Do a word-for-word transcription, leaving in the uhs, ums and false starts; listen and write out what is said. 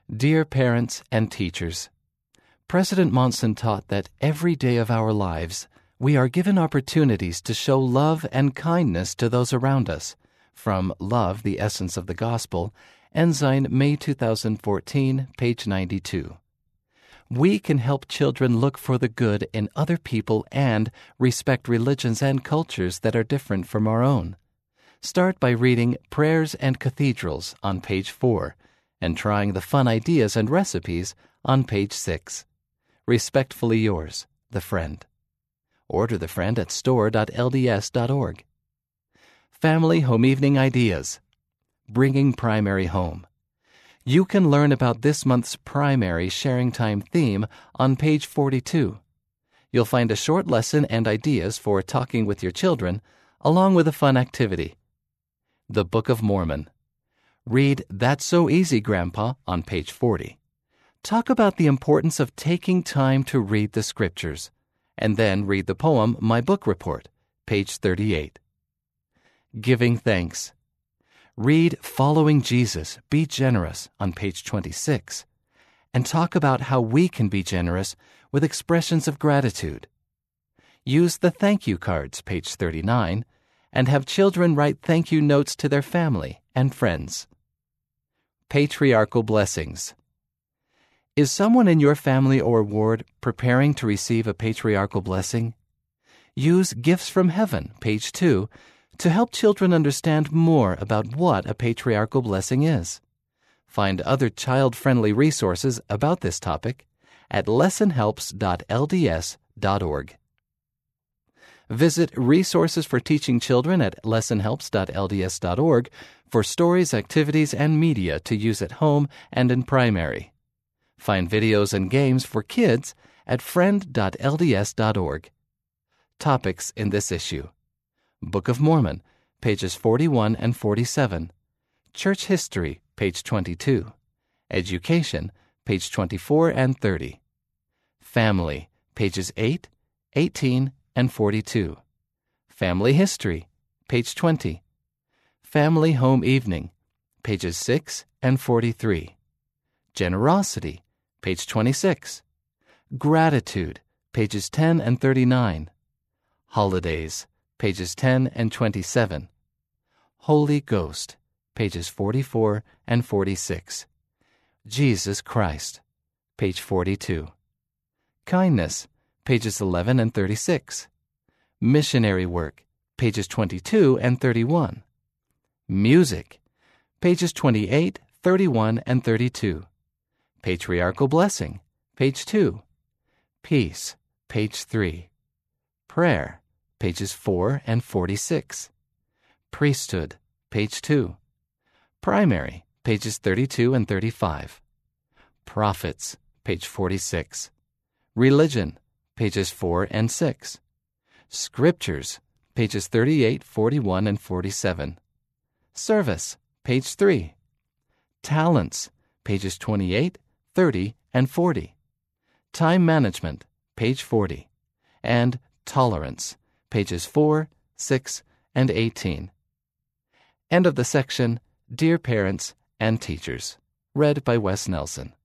Dear parents and teachers, President Monson taught that every day of our lives, we are given opportunities to show love and kindness to those around us. From Love, the Essence of the Gospel, Ensign, May two thousand fourteen, page ninety-two. We can help children look for the good in other people and respect religions and cultures that are different from our own. Start by reading Prayers and Cathedrals on page four and trying the fun ideas and recipes on page six. Respectfully yours, The Friend. Order The Friend at store dot l d s dot org. Family Home Evening Ideas. Bringing Primary Home. You can learn about this month's primary sharing time theme on page forty-two. You'll find a short lesson and ideas for talking with your children, along with a fun activity. The Book of Mormon. Read That's So Easy, Grandpa on page forty. Talk about the importance of taking time to read the scriptures, and then read the poem My Book Report, page thirty-eight. Giving Thanks. Read Following Jesus, Be Generous on page twenty-six, and talk about how we can be generous with expressions of gratitude. Use the thank you cards, page thirty-nine, and have children write thank you notes to their family and friends. Patriarchal Blessings. Is someone in your family or ward preparing to receive a patriarchal blessing? Use Gifts from Heaven, page two, to help children understand more about what a patriarchal blessing is. Find other child-friendly resources about this topic at lesson helps dot l d s dot org. Visit Resources for Teaching Children at lesson helps dot l d s dot org for stories, activities, and media to use at home and in primary. Find videos and games for kids at friend dot l d s dot org. Topics in this issue. Book of Mormon, pages forty-one and forty-seven. Church History, page twenty-two. Education, page twenty-four and thirty. Family, pages eight, eighteen, and forty-two. Family History, page twenty. Family Home Evening, pages six and forty-three. Generosity, page twenty-six. Gratitude, pages ten and thirty-nine. Holidays, pages ten and twenty-seven. Holy Ghost, pages forty-four and forty-six. Jesus Christ, page forty-two. Kindness, pages eleven and thirty-six. Missionary Work, pages twenty-two and thirty-one. Music, pages twenty-eight, thirty-one, and thirty-two. Patriarchal Blessing, page two. Peace, page three. Prayer, pages four and forty-six. Priesthood, page two. Primary, pages thirty-two and thirty-five. Prophets, page forty-six. Religion, pages four and six. Scriptures, pages thirty-eight, forty-one, and forty-seven. Service, page three. Talents, pages twenty-eight, thirty, and forty. Time Management, page forty. And Tolerance, pages four, six, and eighteen. End of the section, Dear Parents and Teachers, read by Wes Nelson.